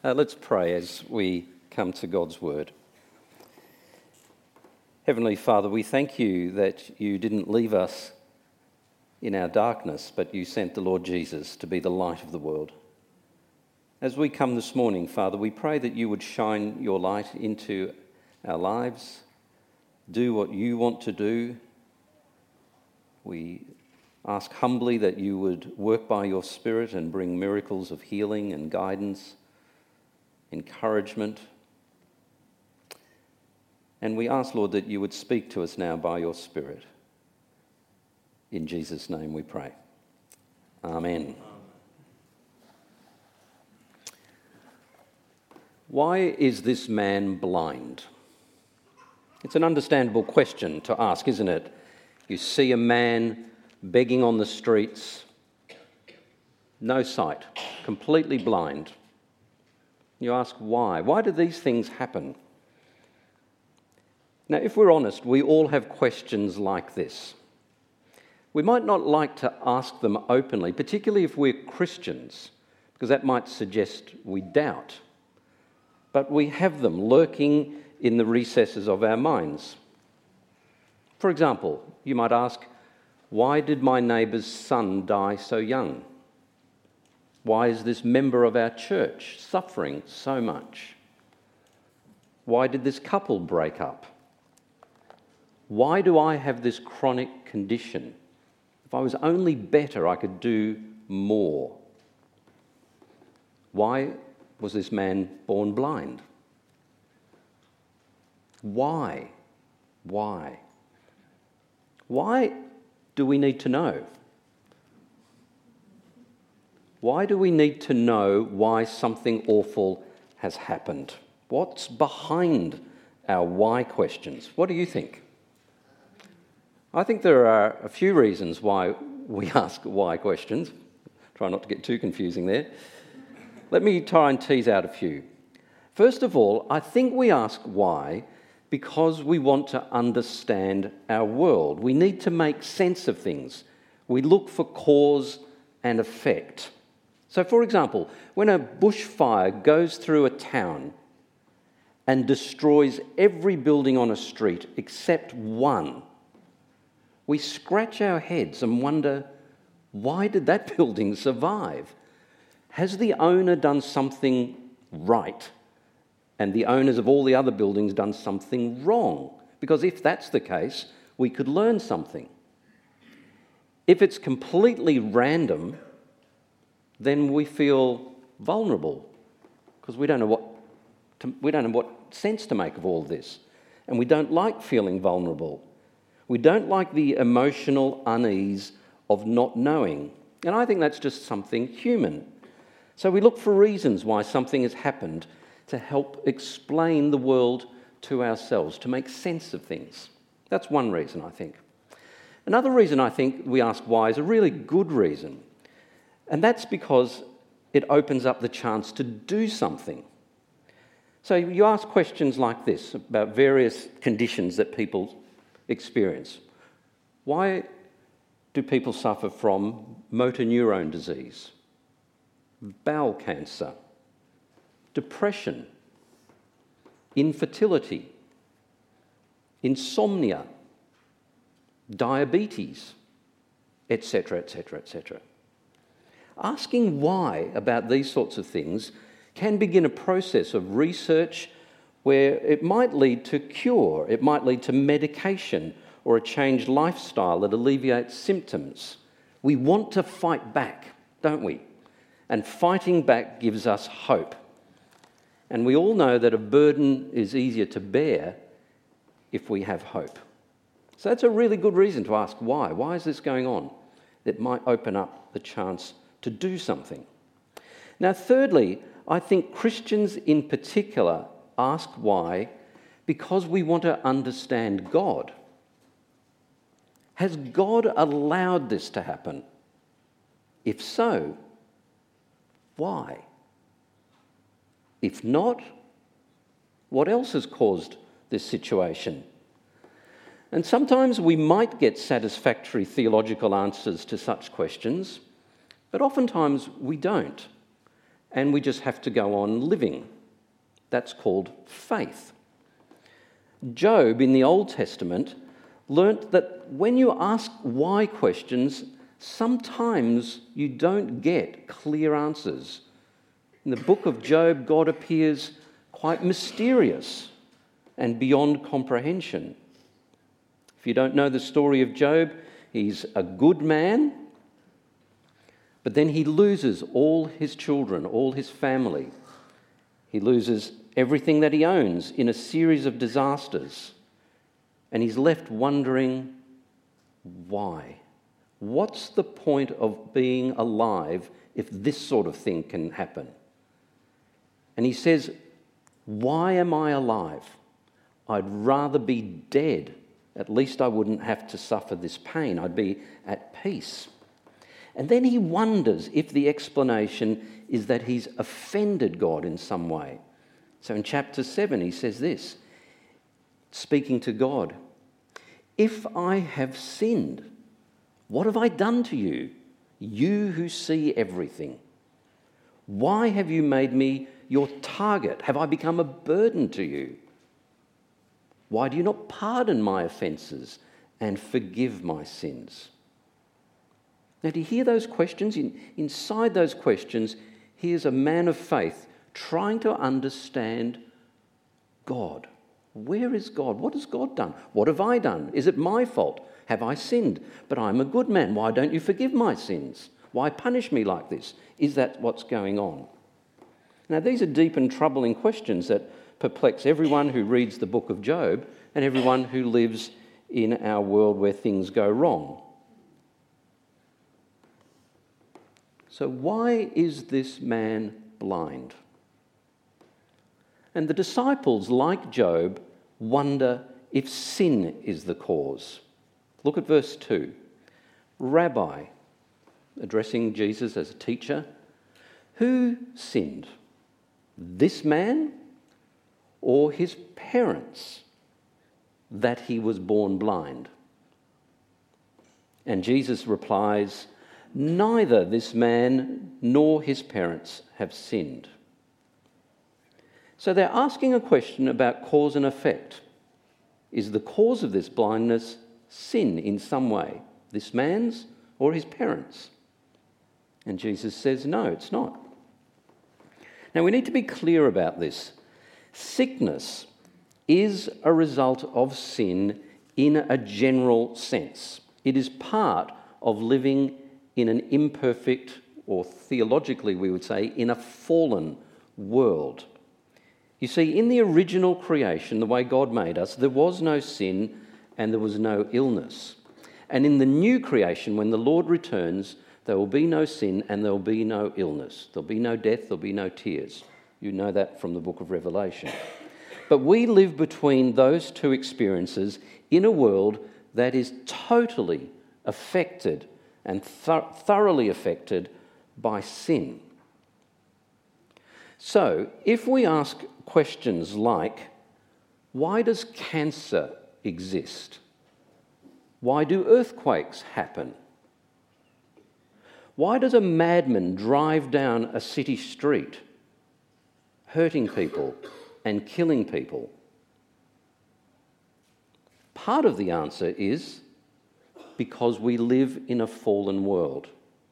Let's pray as we come to God's word. Heavenly Father, we thank you that you didn't leave us in our darkness, but you sent the Lord Jesus to be the light of the world. As we come this morning, Father, we pray that you would shine your light into our lives, do what you want to do. We ask humbly that you would work by your Spirit and bring miracles of healing and guidance, encouragement. And we ask, Lord, that you would speak to us now by your Spirit. In Jesus' name we pray. Amen. Why is this man blind? It's an understandable question to ask, isn't it? You see a man begging on the streets, no sight, completely blind. You ask why? Why do these things happen? Now, if we're honest, we all have questions like this. We might not like to ask them openly, particularly if we're Christians, because that might suggest we doubt. But we have them lurking in the recesses of our minds. For example, you might ask, why did my neighbour's son die so young? Why is this member of our church suffering so much? Why did this couple break up? Why do I have this chronic condition? If I was only better, I could do more. Why was this man born blind? Why? Why? Why do we need to know? Why do we need to know why something awful has happened? What's behind our why questions? What do you think? I think there are a few reasons why we ask why questions. Try not to get too confusing there. Let me try and tease out a few. First of all, I think we ask why because we want to understand our world. We need to make sense of things. We look for cause and effect. So, for example, when a bushfire goes through a town and destroys every building on a street except one, we scratch our heads and wonder, why did that building survive? Has the owner done something right and the owners of all the other buildings done something wrong? Because if that's the case, we could learn something. If it's completely random, then we feel vulnerable because we don't know what sense to make of all this, and we don't like feeling vulnerable. We don't like the emotional unease of not knowing, and I think that's just something human. So we look for reasons why something has happened to help explain the world to ourselves, to make sense of things. That's one reason, I think. Another reason I think we ask why is a really good reason. And that's because it opens up the chance to do something. So you ask questions like this about various conditions that people experience. Why do people suffer from motor neurone disease, bowel cancer, depression, infertility, insomnia, diabetes, etc., etc., etc.? Asking why about these sorts of things can begin a process of research where it might lead to cure, it might lead to medication or a changed lifestyle that alleviates symptoms. We want to fight back, don't we? And fighting back gives us hope. And we all know that a burden is easier to bear if we have hope. So that's a really good reason to ask why. Why is this going on? It might open up the chance to do something. Now, thirdly, I think Christians in particular ask why because we want to understand God. Has God allowed this to happen? If so, why? If not, what else has caused this situation? And sometimes we might get satisfactory theological answers to such questions, but oftentimes we don't. and we just have to go on living. That's called faith. Job in the Old Testament learnt that when you ask why questions, sometimes you don't get clear answers. In the book of Job, God appears quite mysterious and beyond comprehension. If you don't know the story of Job, he's a good man, but then he loses all his children, all his family. He loses everything that he owns in a series of disasters. And he's left wondering, why? What's the point of being alive if this sort of thing can happen? And he says, why am I alive? I'd rather be dead. At least I wouldn't have to suffer this pain. I'd be at peace. And then he wonders if the explanation is that he's offended God in some way. So in chapter 7, he says this, speaking to God, "If I have sinned, what have I done to you, you who see everything? Why have you made me your target? Have I become a burden to you? Why do you not pardon my offences and forgive my sins?" Now, do you hear those questions? Inside those questions, here's a man of faith trying to understand God. Where is God? What has God done? What have I done? Is it my fault? Have I sinned? But I'm a good man. Why don't you forgive my sins? Why punish me like this? Is that what's going on? Now, these are deep and troubling questions that perplex everyone who reads the book of Job and everyone who lives in our world where things go wrong. So why is this man blind? And the disciples, like Job, wonder if sin is the cause. Look at verse 2. "Rabbi," addressing Jesus as a teacher, "who sinned, this man or his parents, that he was born blind?" And Jesus replies, "Neither this man nor his parents have sinned." So they're asking a question about cause and effect. Is the cause of this blindness sin in some way, this man's or his parents'? And Jesus says, no, it's not. Now we need to be clear about this. Sickness is a result of sin in a general sense. It is part of living in an imperfect, or theologically we would say, in a fallen world. You see, in the original creation, the way God made us, there was no sin and there was no illness. And in the new creation, when the Lord returns, there will be no sin and there will be no illness. There'll be no death, there'll be no tears. You know that from the book of Revelation. But we live between those two experiences in a world that is totally affected and thoroughly affected by sin. So, if we ask questions like, why does cancer exist? Why do earthquakes happen? Why does a madman drive down a city street, hurting people and killing people? Part of the answer is because we live in a fallen world.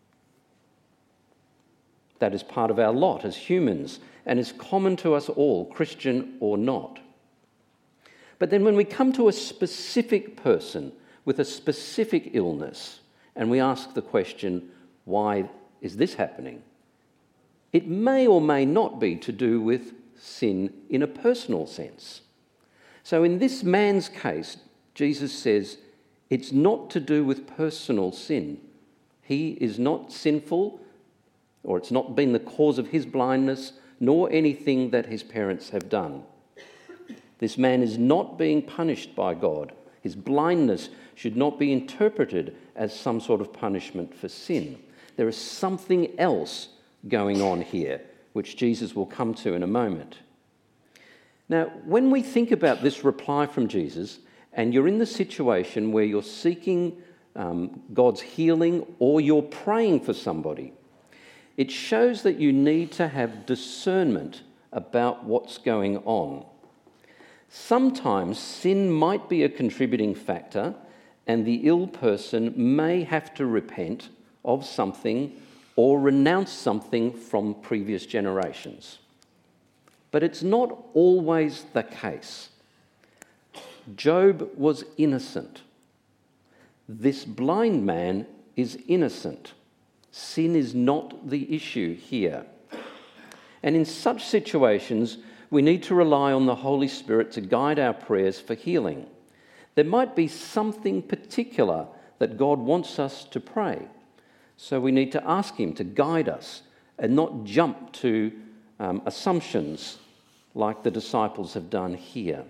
That is part of our lot as humans and is common to us all, Christian or not. But then when we come to a specific person with a specific illness and we ask the question, why is this happening? It may or may not be to do with sin in a personal sense. So in this man's case, Jesus says it's not to do with personal sin. He is not sinful, or it's not been the cause of his blindness, nor anything that his parents have done. This man is not being punished by God. His blindness should not be interpreted as some sort of punishment for sin. There is something else going on here, which Jesus will come to in a moment. Now, when we think about this reply from Jesus, and you're in the situation where you're seeking God's healing or you're praying for somebody, It shows that you need to have discernment about what's going on. Sometimes sin might be a contributing factor, and the ill person may have to repent of something or renounce something from previous generations. But it's not always the case. Job was innocent. This blind man is innocent. Sin is not the issue here. And in such situations, we need to rely on the Holy Spirit to guide our prayers for healing. There might be something particular that God wants us to pray. So we need to ask him to guide us and not jump to assumptions like the disciples have done here.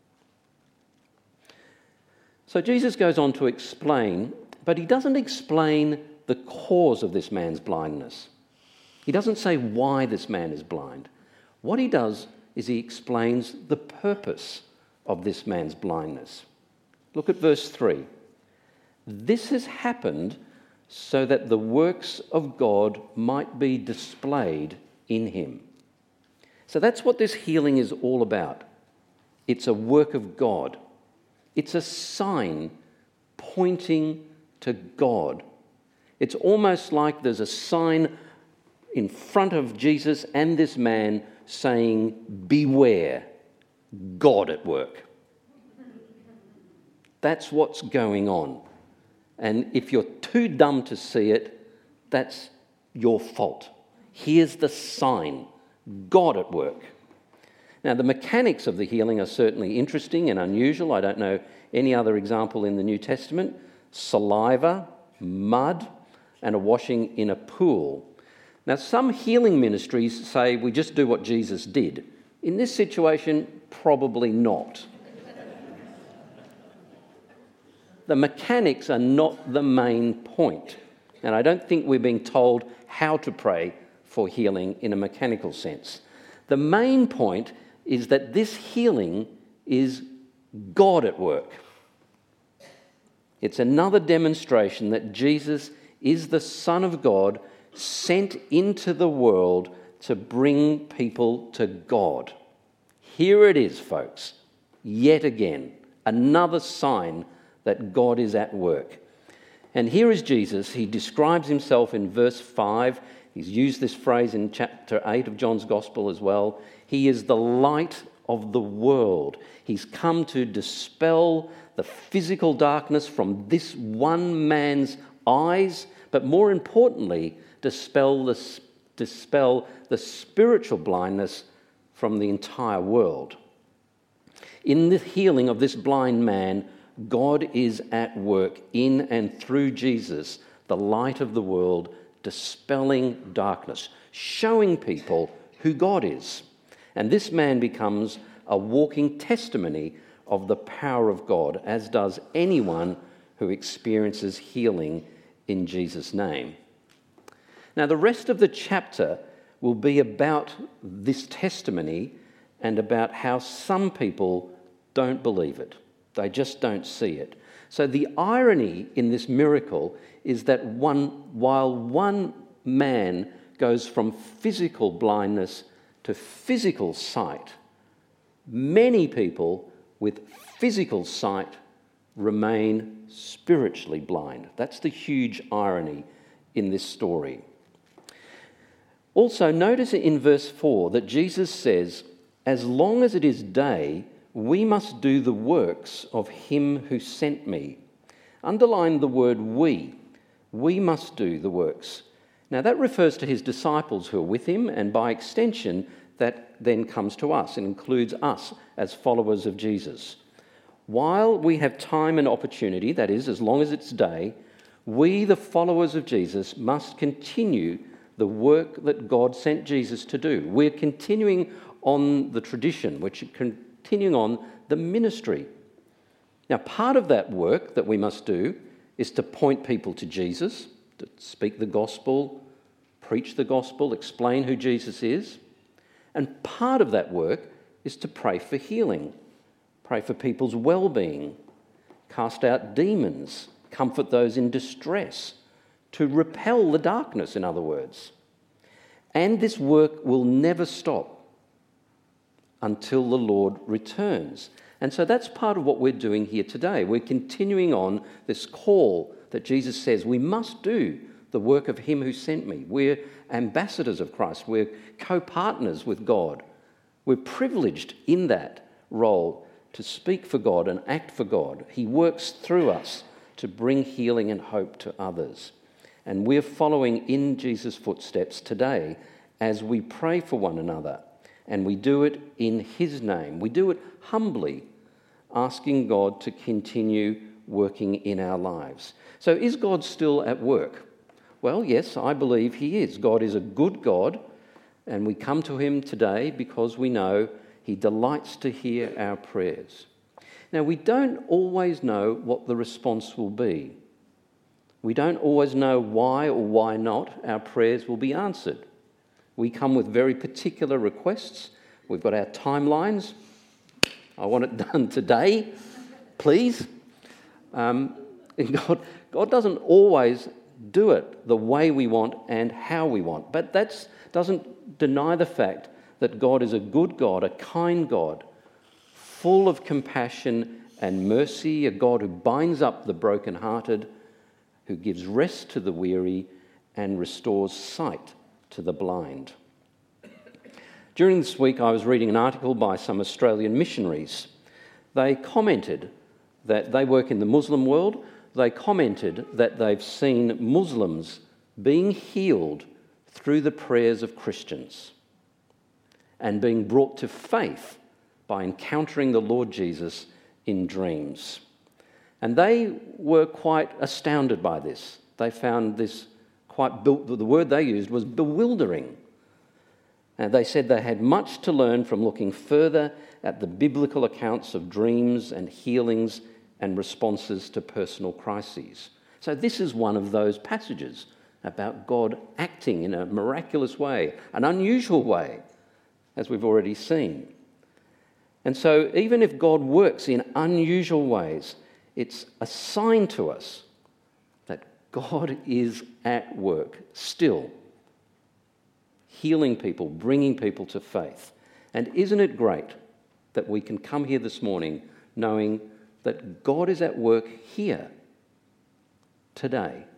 So Jesus goes on to explain, but he doesn't explain the cause of this man's blindness. He doesn't say why this man is blind. What he does is he explains the purpose of this man's blindness. Look at verse 3. This has happened so that the works of God might be displayed in him. So that's what this healing is all about. It's a work of God. It's a sign pointing to God. It's almost like there's a sign in front of Jesus and this man saying, beware, God at work. That's what's going on. And if you're too dumb to see it, that's your fault. Here's the sign, God at work. Now, the mechanics of the healing are certainly interesting and unusual. I don't know any other example in the New Testament. Saliva, mud, and a washing in a pool. Now, some healing ministries say we just do what Jesus did. In this situation, probably not. The mechanics are not the main point. And I don't think we're being told how to pray for healing in a mechanical sense. The main point is that this healing is God at work. It's another demonstration that Jesus is the Son of God sent into the world to bring people to God. Here it is, folks, yet again, another sign that God is at work. And here is Jesus. He describes himself in verse 5. He's used this phrase in chapter 8 of John's Gospel as well. He is the light of the world. He's come to dispel the physical darkness from this one man's eyes, but more importantly, dispel the spiritual blindness from the entire world. In the healing of this blind man, God is at work in and through Jesus, the light of the world, dispelling darkness, showing people who God is. And this man becomes a walking testimony of the power of God, as does anyone who experiences healing in Jesus' name. Now, the rest of the chapter will be about this testimony and about how some people don't believe it. They just don't see it. So the irony in this miracle is that while one man goes from physical blindness to physical sight, many people with physical sight remain spiritually blind. That's the huge irony in this story. Also, notice in verse 4 that Jesus says, as long as it is day, we must do the works of him who sent me. Underline the word we. We must do the works. Now that refers to his disciples who are with him, and by extension, that then comes to us and includes us as followers of Jesus. While we have time and opportunity, that is, as long as it's day, we, the followers of Jesus, must continue the work that God sent Jesus to do. We're continuing on the tradition, which continuing on the ministry. Now, part of that work that we must do is to point people to Jesus, to speak the gospel, preach the gospel, explain who Jesus is. And part of that work is to pray for healing, pray for people's well-being, cast out demons, comfort those in distress, to repel the darkness, in other words. And this work will never stop until the Lord returns. And so that's part of what we're doing here today. We're continuing on this call that Jesus says we must do the work of him who sent me. We're ambassadors of Christ. We're co-partners with God. We're privileged in that role to speak for God and act for God. He works through us to bring healing and hope to others. And we're following in Jesus' footsteps today as we pray for one another. And we do it in his name. We do it humbly, asking God to continue working in our lives. So is God still at work? Well, yes, I believe he is. God is a good God, and we come to him today because we know he delights to hear our prayers. Now, we don't always know what the response will be. We don't always know why or why not our prayers will be answered. We come with very particular requests. We've got our timelines. I want it done today, please. And God doesn't always do it the way we want and how we want. But that doesn't deny the fact that God is a good God, a kind God, full of compassion and mercy, a God who binds up the brokenhearted, who gives rest to the weary and restores sight to the blind. During this week, I was reading an article by some Australian missionaries. They commented that they work in the Muslim world. They commented that they've seen Muslims being healed through the prayers of Christians and being brought to faith by encountering the Lord Jesus in dreams. And they were quite astounded by this. They found this the word they used was bewildering. And they said they had much to learn from looking further at the biblical accounts of dreams and healings and responses to personal crises. So this is one of those passages about God acting in a miraculous way, an unusual way, as we've already seen. And so even if God works in unusual ways, it's a sign to us that God is at work still, healing people, bringing people to faith. And isn't it great that we can come here this morning knowing that God is at work here today